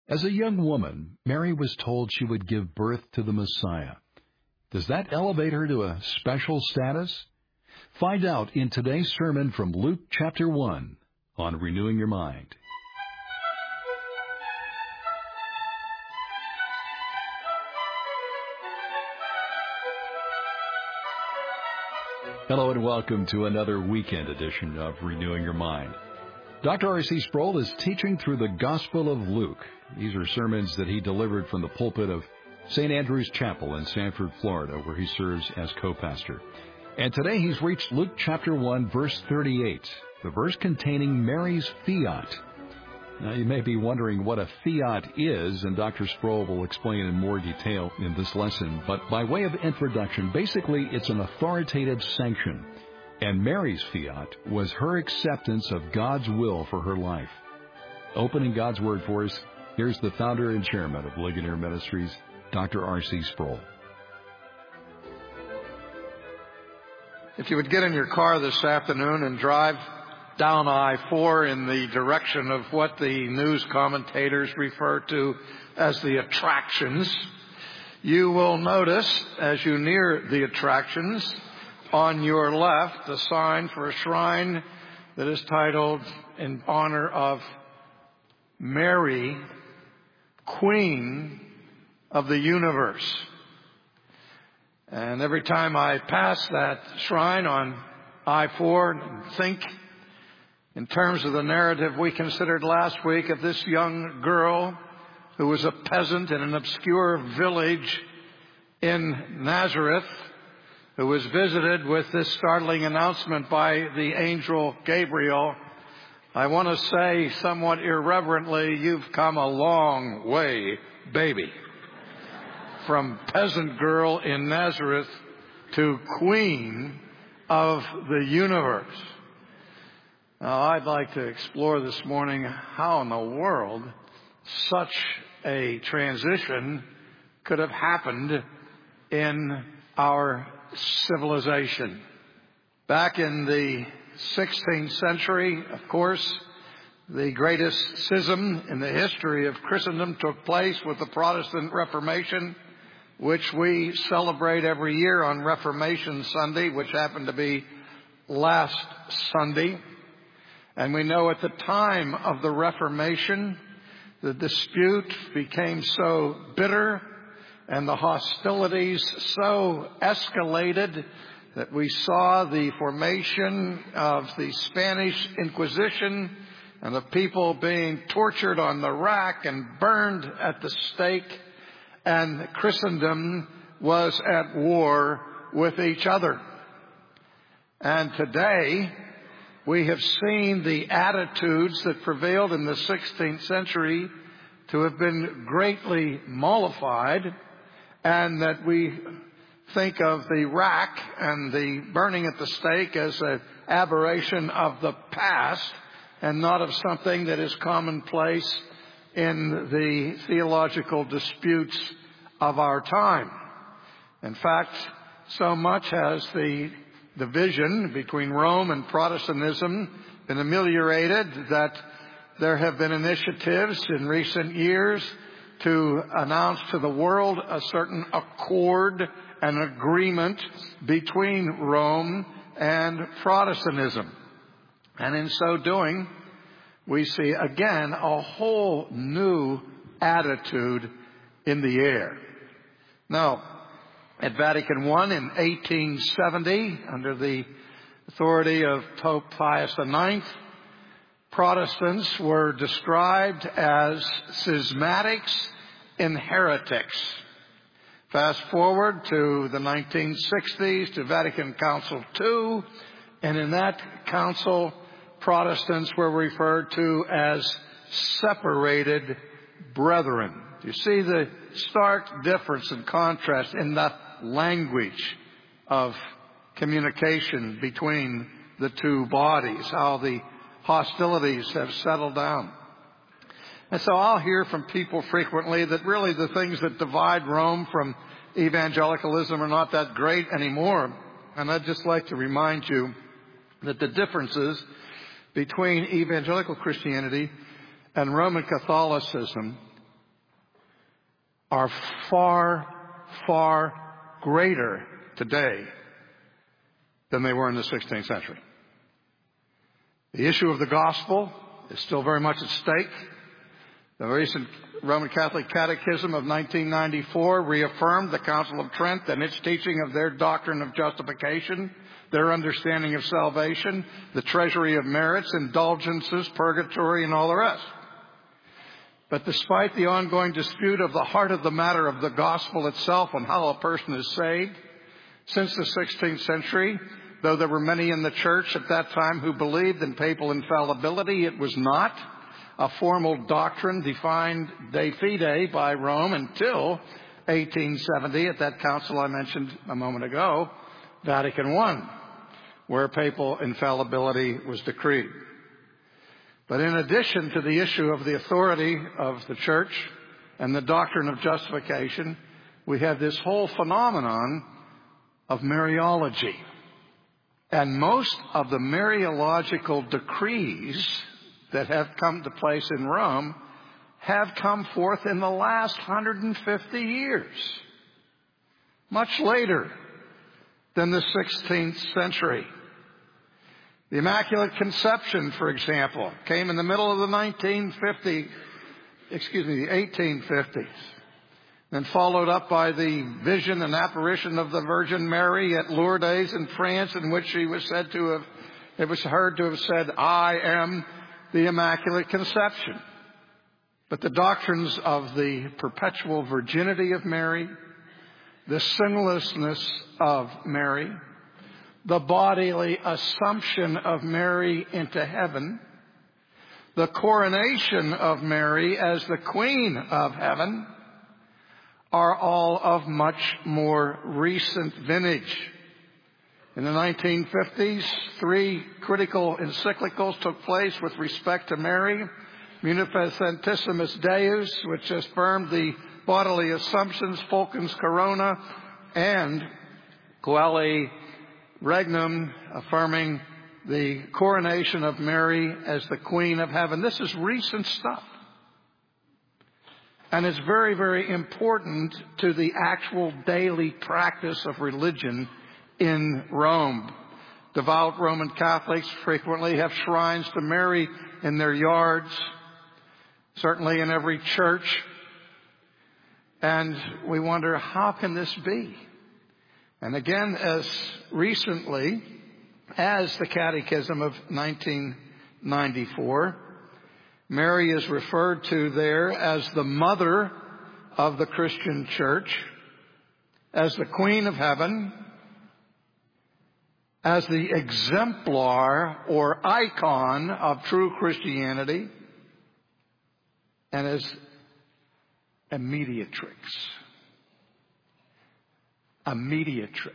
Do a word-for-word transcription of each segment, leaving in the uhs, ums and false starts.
As a young woman, Mary was told she would give birth to the Messiah. Does that elevate her to a special status? Find out in today's sermon from Luke chapter one on Renewing Your Mind. Hello and welcome to another weekend edition of Renewing Your Mind. Doctor R C Sproul is teaching through the Gospel of Luke. These are sermons that he delivered from the pulpit of Saint Andrew's Chapel in Sanford, Florida, where he serves as co-pastor. And today he's reached Luke chapter one, verse thirty-eight, the verse containing Mary's fiat. Now, you may be wondering what a fiat is, and Doctor Sproul will explain in more detail in this lesson. But by way of introduction, basically it's an authoritative sanction. And Mary's fiat was her acceptance of God's will for her life. Opening God's Word for us, here's the founder and chairman of Ligonier Ministries, Doctor R C Sproul. If you would get in your car this afternoon and drive down I four in the direction of what the news commentators refer to as the attractions, you will notice as you near the attractions, on your left, a sign for a shrine that is titled in honor of Mary, Queen of the Universe. And every time I pass that shrine on I four and think in terms of the narrative we considered last week of this young girl who was a peasant in an obscure village in Nazareth, who was visited with this startling announcement by the angel Gabriel, I want to say somewhat irreverently, you've come a long way, baby. From peasant girl in Nazareth to queen of the universe. Now, I'd like to explore this morning how in the world such a transition could have happened in our civilization. Back in the sixteenth century, of course, the greatest schism in the history of Christendom took place with the Protestant Reformation, which we celebrate every year on Reformation Sunday, which happened to be last Sunday. And we know at the time of the Reformation, the dispute became so bitter and the hostilities so escalated that we saw the formation of the Spanish Inquisition and the people being tortured on the rack and burned at the stake, and Christendom was at war with each other. And today, we have seen the attitudes that prevailed in the sixteenth century to have been greatly mollified, and that we think of the rack and the burning at the stake as an aberration of the past and not of something that is commonplace in the theological disputes of our time. In fact, so much has the division between Rome and Protestantism been ameliorated that there have been initiatives in recent years to announce to the world a certain accord and agreement between Rome and Protestantism. And in so doing, we see again a whole new attitude in the air. Now, at Vatican One in eighteen seventy, under the authority of Pope Pius the Ninth, Protestants were described as schismatics and heretics. Fast forward to the nineteen sixties, to Vatican Council Two, and in that council, Protestants were referred to as separated brethren. You see the stark difference and contrast in the language of communication between the two bodies, how the hostilities have settled down. And so I'll hear from people frequently that really the things that divide Rome from evangelicalism are not that great anymore. And I'd just like to remind you that the differences between evangelical Christianity and Roman Catholicism are far, far greater today than they were in the sixteenth century. The issue of the gospel is still very much at stake. The recent Roman Catholic Catechism of nineteen ninety-four reaffirmed the Council of Trent and its teaching of their doctrine of justification, their understanding of salvation, the treasury of merits, indulgences, purgatory, and all the rest. But despite the ongoing dispute of the heart of the matter of the gospel itself and how a person is saved, since the sixteenth century, though there were many in the church at that time who believed in papal infallibility, it was not a formal doctrine defined de fide by Rome until eighteen seventy, at that council I mentioned a moment ago, Vatican One, where papal infallibility was decreed. But in addition to the issue of the authority of the church and the doctrine of justification, we have this whole phenomenon of Mariology. And most of the Mariological decrees that have come to place in Rome have come forth in the last one hundred fifty years, much later than the sixteenth century. The Immaculate Conception, for example, came in the middle of the nineteen fifty, excuse me, the eighteen fifties, then followed up by the vision and apparition of the Virgin Mary at Lourdes in France, in which she was said to have, it was heard to have said, "I am the Immaculate Conception." But the doctrines of the perpetual virginity of Mary, the sinlessness of Mary, the bodily assumption of Mary into heaven, the coronation of Mary as the Queen of Heaven, are all of much more recent vintage. In the nineteen fifties, three critical encyclicals took place with respect to Mary: Munificentissimus Deus, which affirmed the bodily assumptions, Fulcans Corona, and Coeli Regnum, affirming the coronation of Mary as the Queen of Heaven. This is recent stuff. And it's very, very important to the actual daily practice of religion in Rome. Devout Roman Catholics frequently have shrines to Mary in their yards, certainly in every church. And we wonder, how can this be? And again, as recently as the Catechism of nineteen ninety-four, Mary is referred to there as the mother of the Christian church, as the Queen of Heaven, as the exemplar or icon of true Christianity, and as a mediatrix. A mediatrix.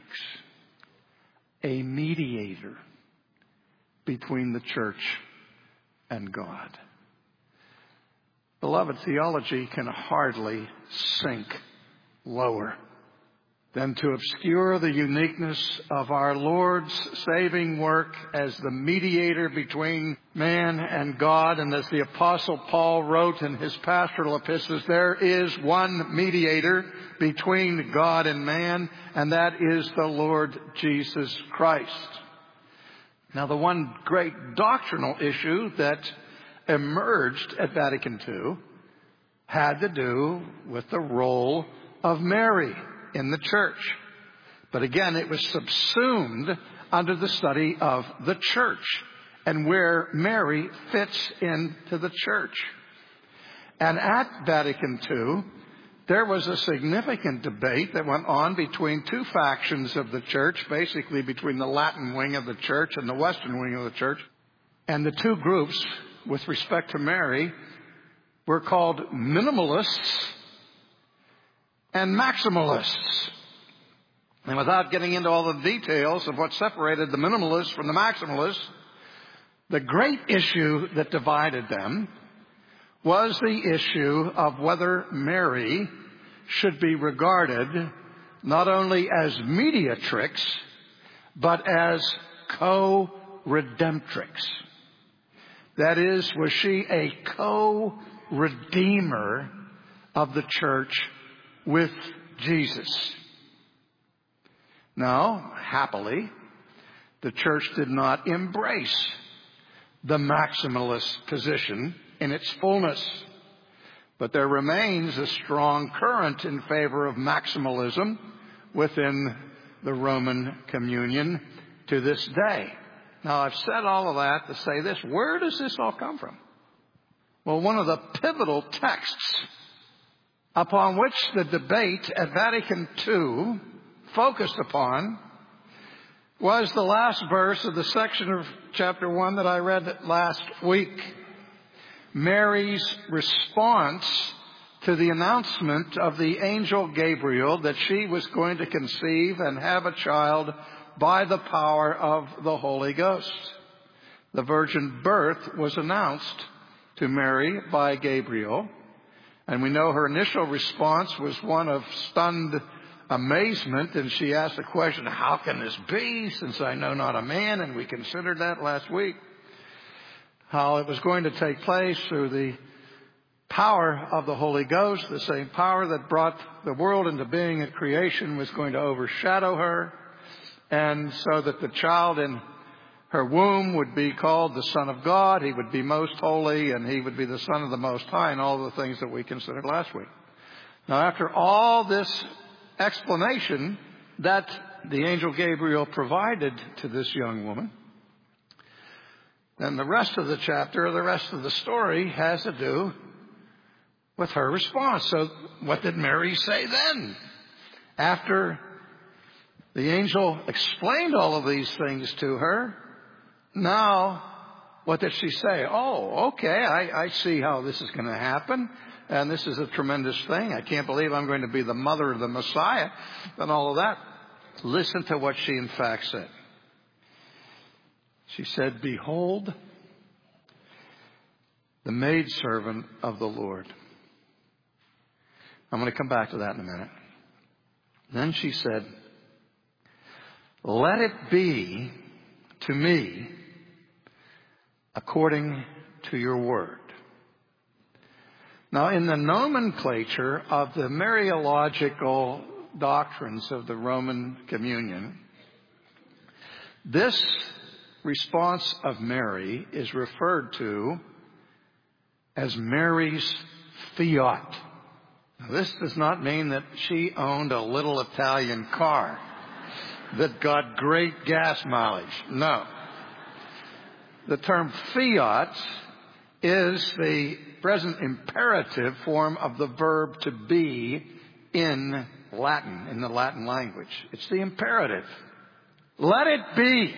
A mediator between the church and God. Beloved, theology can hardly sink lower than to obscure the uniqueness of our Lord's saving work as the mediator between man and God. And as the Apostle Paul wrote in his pastoral epistles, there is one mediator between God and man, and that is the Lord Jesus Christ. Now, the one great doctrinal issue that emerged at Vatican Two had to do with the role of Mary in the church. But again, it was subsumed under the study of the church and where Mary fits into the church. And at Vatican Two, there was a significant debate that went on between two factions of the church, basically between the Latin wing of the church and the Western wing of the church. And the two groups, with respect to Mary, were called minimalists and maximalists. And without getting into all the details of what separated the minimalists from the maximalists, the great issue that divided them was the issue of whether Mary should be regarded not only as mediatrix, but as co-redemptrix. That is, was she a co-redeemer of the church with Jesus. Now, happily, the church did not embrace the maximalist position in its fullness. But there remains a strong current in favor of maximalism within the Roman communion to this day. Now, I've said all of that to say this. Where does this all come from? Well, one of the pivotal texts upon which the debate at Vatican Two focused upon was the last verse of the section of chapter one that I read last week. Mary's response to the announcement of the angel Gabriel that she was going to conceive and have a child by the power of the Holy Ghost. The virgin birth was announced to Mary by Gabriel, and we know her initial response was one of stunned amazement, and she asked the question, how can this be, since I know not a man? And we considered that last week, how it was going to take place through the power of the Holy Ghost. The same power that brought the world into being at creation was going to overshadow her, and so that the child in her womb would be called the Son of God. He would be most holy, and he would be the Son of the Most High, and all the things that we considered last week. Now, after all this explanation that the angel Gabriel provided to this young woman, then the rest of the chapter, the rest of the story, has to do with her response. So what did Mary say then? After the angel explained all of these things to her, now what did she say? Oh, okay, I, I see how this is going to happen. And this is a tremendous thing. I can't believe I'm going to be the mother of the Messiah and all of that. Listen to what she in fact said. She said, behold, the maidservant of the Lord. I'm going to come back to that in a minute. Then she said, let it be to me according to your word. Now, in the nomenclature of the Mariological doctrines of the Roman communion, this response of Mary is referred to as Mary's fiat. Now, this does not mean that she owned a little Italian car that got great gas mileage. No. The term fiat is the present imperative form of the verb to be in Latin, in the Latin language. It's the imperative. Let it be,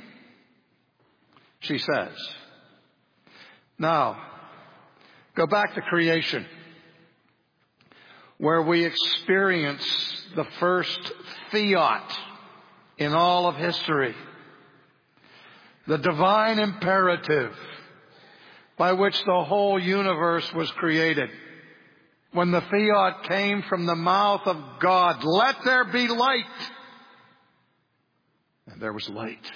she says. Now, go back to creation, where we experience the first fiat in all of history. The divine imperative by which the whole universe was created. When the fiat came from the mouth of God, let there be light. And there was light.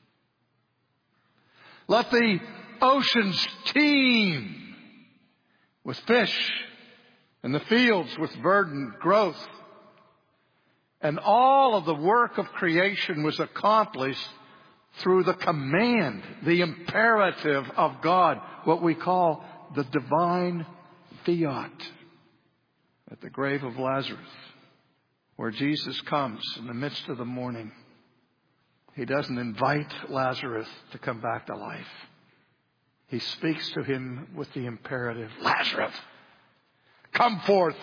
Let the oceans teem with fish, and the fields with verdant growth. And all of the work of creation was accomplished through the command, the imperative of God, what we call the divine fiat. At the grave of Lazarus, where Jesus comes in the midst of the morning, he doesn't invite Lazarus to come back to life. He speaks to him with the imperative, Lazarus, come forth.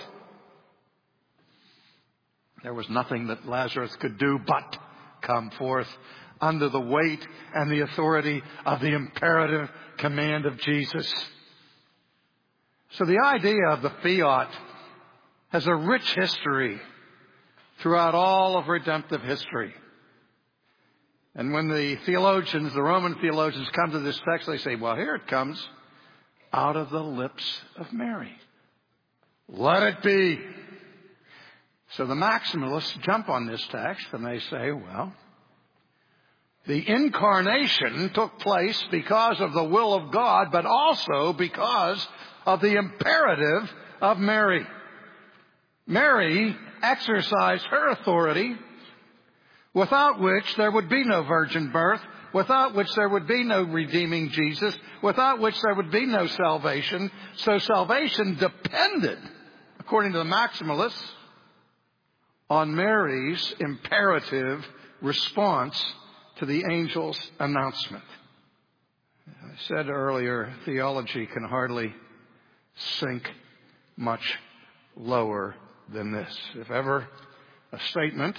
There was nothing that Lazarus could do but come forth under the weight and the authority of the imperative command of Jesus. So the idea of the fiat has a rich history throughout all of redemptive history. And when the theologians, the Roman theologians, come to this text, they say, well, here it comes out of the lips of Mary. Let it be. So the maximalists jump on this text and they say, well, the incarnation took place because of the will of God, but also because of the imperative of Mary. Mary exercised her authority, without which there would be no virgin birth, without which there would be no redeeming Jesus, without which there would be no salvation. So salvation depended, according to the maximalists, on Mary's imperative response to the angel's announcement. I said earlier, theology can hardly sink much lower than this. If ever a statement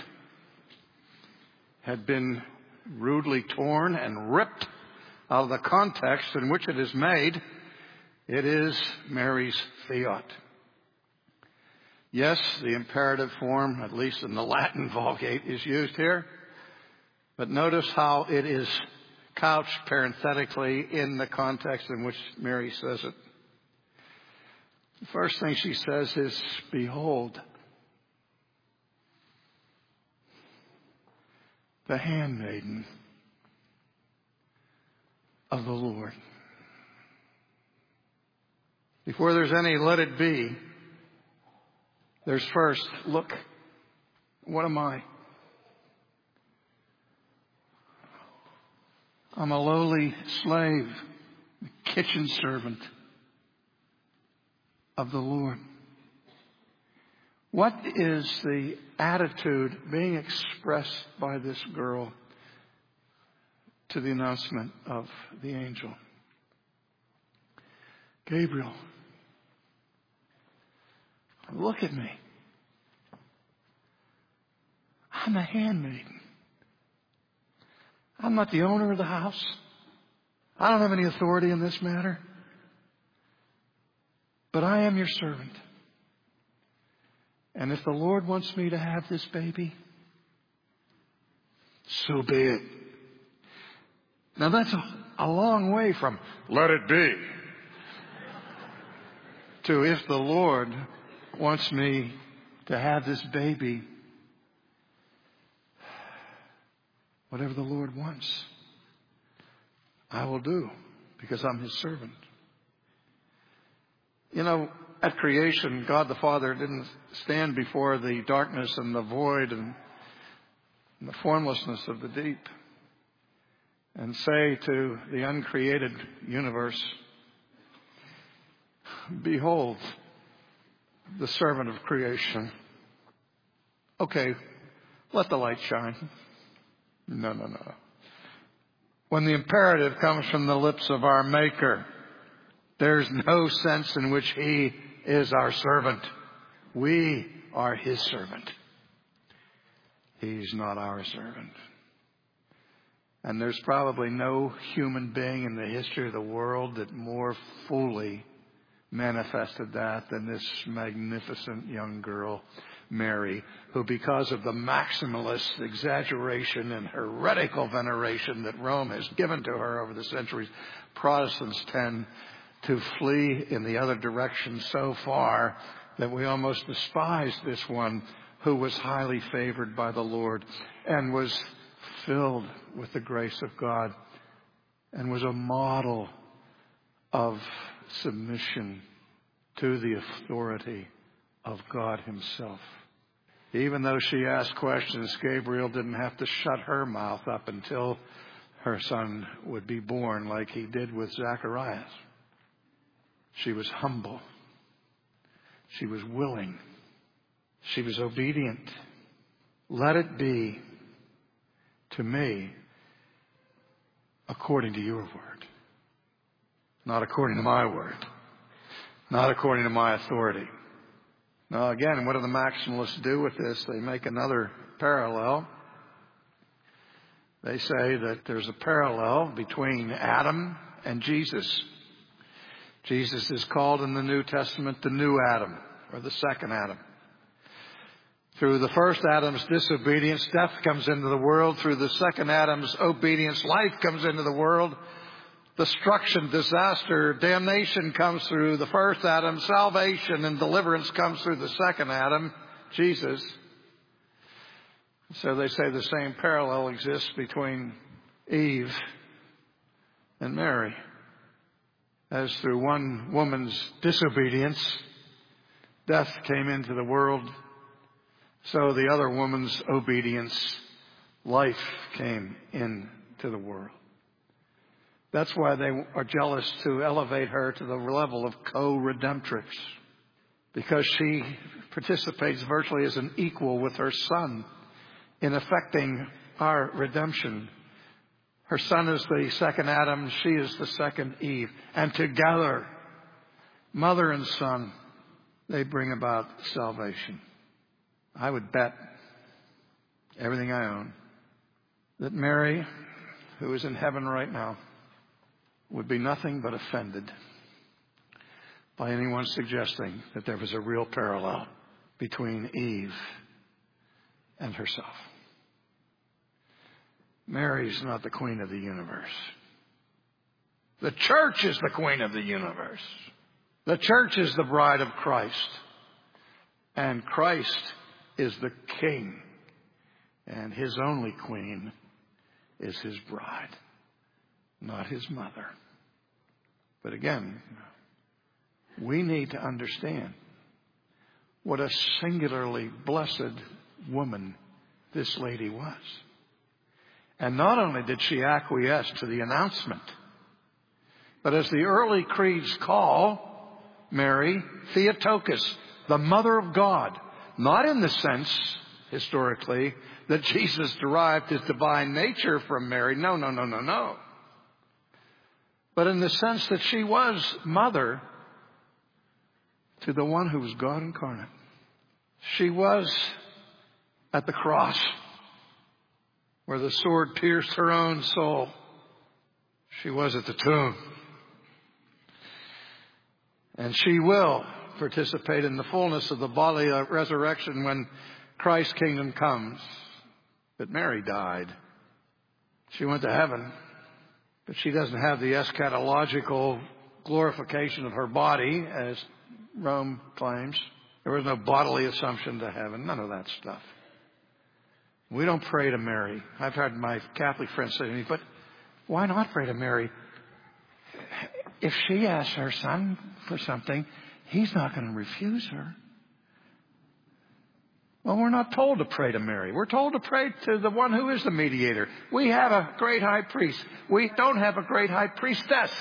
had been rudely torn and ripped out of the context in which it is made, it is Mary's fiat. Yes, the imperative form, at least in the Latin Vulgate, is used here. But notice how it is couched parenthetically in the context in which Mary says it. The first thing she says is, behold, the handmaiden of the Lord. Before there's any let it be, there's first, look, what am I? I'm a lowly slave, kitchen servant of the Lord. What is the attitude being expressed by this girl to the announcement of the angel? Gabriel, look at me. I'm a handmaiden. I'm not the owner of the house. I don't have any authority in this matter. But I am your servant. And if the Lord wants me to have this baby, so be it. Now that's a, a long way from let it be to if the Lord wants me to have this baby, whatever the Lord wants, I will do because I'm His servant. You know, at creation, God the Father didn't stand before the darkness and the void and the formlessness of the deep and say to the uncreated universe, behold, the servant of creation. Okay, let the light shine. No, no, no. When the imperative comes from the lips of our Maker, there's no sense in which He is our servant. We are His servant. He's not our servant. And there's probably no human being in the history of the world that more fully manifested that than this magnificent young girl, Mary, who because of the maximalist exaggeration and heretical veneration that Rome has given to her over the centuries, Protestants tend to flee in the other direction so far that we almost despise this one who was highly favored by the Lord and was filled with the grace of God and was a model of submission to the authority of God Himself. Even though she asked questions, Gabriel didn't have to shut her mouth up until her son would be born like he did with Zacharias. She was humble. She was willing. She was obedient. Let it be to me according to your word. Not according to my word. Not according to my authority. Now again, what do the maximalists do with this? They make another parallel. They say that there's a parallel between Adam and Jesus. Jesus is called in the New Testament the new Adam, or the second Adam. Through the first Adam's disobedience, death comes into the world. Through the second Adam's obedience, life comes into the world. Destruction, disaster, damnation comes through the first Adam. Salvation and deliverance comes through the second Adam, Jesus. So they say the same parallel exists between Eve and Mary. As through one woman's disobedience, death came into the world So the other woman's obedience, life came into the world. That's why they are jealous to elevate her to the level of co-redemptrix, because she participates virtually as an equal with her son in effecting our redemption. Her son is the second Adam, she is the second Eve. And together, mother and son, they bring about salvation. I would bet everything I own that Mary, who is in heaven right now, would be nothing but offended by anyone suggesting that there was a real parallel between Eve and herself. Mary's not the queen of the universe. The church is the queen of the universe. The church is the bride of Christ. And Christ is the king. And his only queen is his bride, not his mother. But again, we need to understand what a singularly blessed woman this lady was. And not only did she acquiesce to the announcement, but as the early creeds call Mary Theotokos, the mother of God, not in the sense, historically, that Jesus derived his divine nature from Mary. No, no, no, no, no. But in the sense that she was mother to the one who was God incarnate. She was at the cross where the sword pierced her own soul. She was at the tomb. And she will participate in the fullness of the bodily resurrection when Christ's kingdom comes. But Mary died. She went to heaven, but she doesn't have the eschatological glorification of her body, as Rome claims. There was no bodily assumption to heaven, none of that stuff. We don't pray to Mary. I've heard my Catholic friends say to me, but why not pray to Mary? If she asks her son for something, he's not going to refuse her. Well, we're not told to pray to Mary. We're told to pray to the one who is the mediator. We have a great high priest. We don't have a great high priestess.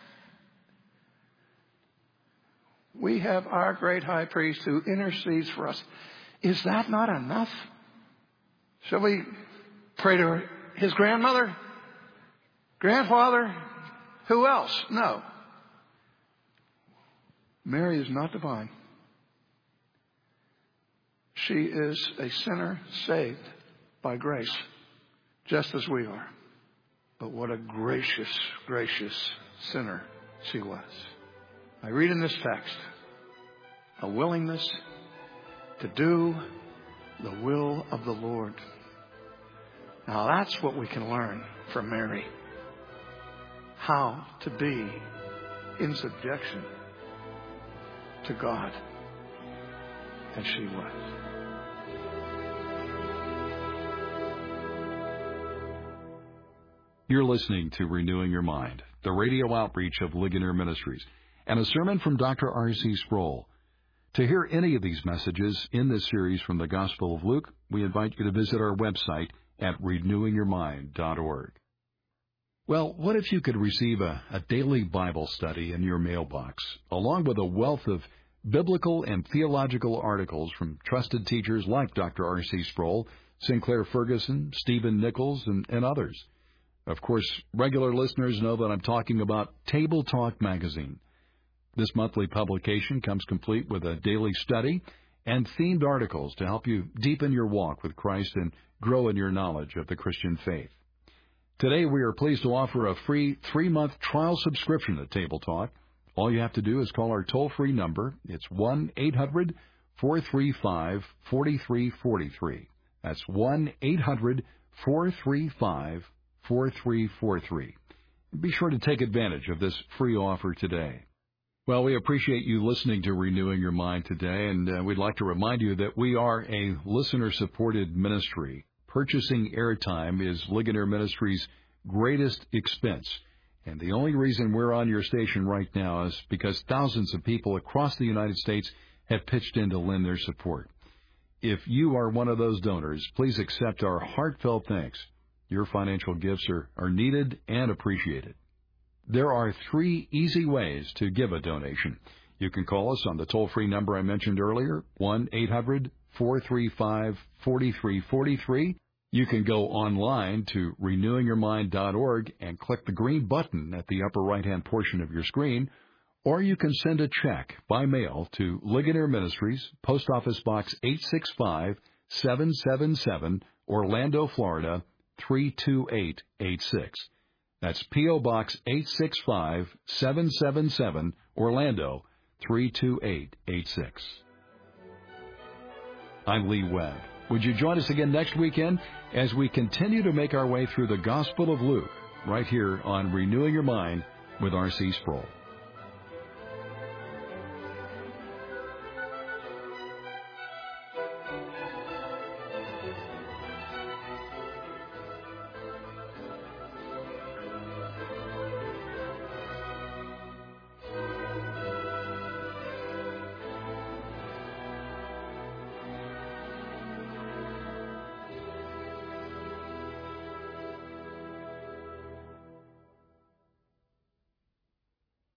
We have our great high priest who intercedes for us. Is that not enough? Shall we pray to his grandmother? Grandfather? Who else? No. Mary is not divine. She is a sinner saved by grace, just as we are. But what a gracious, gracious sinner she was. I read in this text a willingness to do the will of the Lord. Now that's what we can learn from Mary. How to be in subjection to God. And she was. You're listening to Renewing Your Mind, the radio outreach of Ligonier Ministries, and a sermon from Doctor R C Sproul. To hear any of these messages in this series from the Gospel of Luke, we invite you to visit our website at renewing your mind dot org. Well, what if you could receive a, a daily Bible study in your mailbox, along with a wealth of biblical and theological articles from trusted teachers like Doctor R C Sproul, Sinclair Ferguson, Stephen Nichols, and, and others? Of course, regular listeners know that I'm talking about Table Talk magazine. This monthly publication comes complete with a daily study and themed articles to help you deepen your walk with Christ and grow in your knowledge of the Christian faith. Today, we are pleased to offer a free three-month trial subscription to Table Talk. All you have to do is call our toll-free number. It's one eight hundred four three five four three four three. That's one eight hundred four three five four three four three. Be sure to take advantage of this free offer today. Well, we appreciate you listening to Renewing Your Mind today, and uh, we'd like to remind you that we are a listener-supported ministry. Purchasing airtime is Ligonier Ministries' greatest expense, and the only reason we're on your station right now is because thousands of people across the United States have pitched in to lend their support. If you are one of those donors, please accept our heartfelt thanks. Your financial gifts are, are needed and appreciated. There are three easy ways to give a donation. You can call us on the toll-free number I mentioned earlier, one eight hundred four three five four three four three. You can go online to renewing your mind dot org and click the green button at the upper right-hand portion of your screen, or you can send a check by mail to Ligonier Ministries, Post Office Box eight six five seven seven seven, Orlando, Florida three two eight eight six. That's P O. Box eight six five seven seven seven, Orlando three two eight eight six. I'm Lee Webb. Would you join us again next weekend as we continue to make our way through the Gospel of Luke right here on Renewing Your Mind with R C Sproul.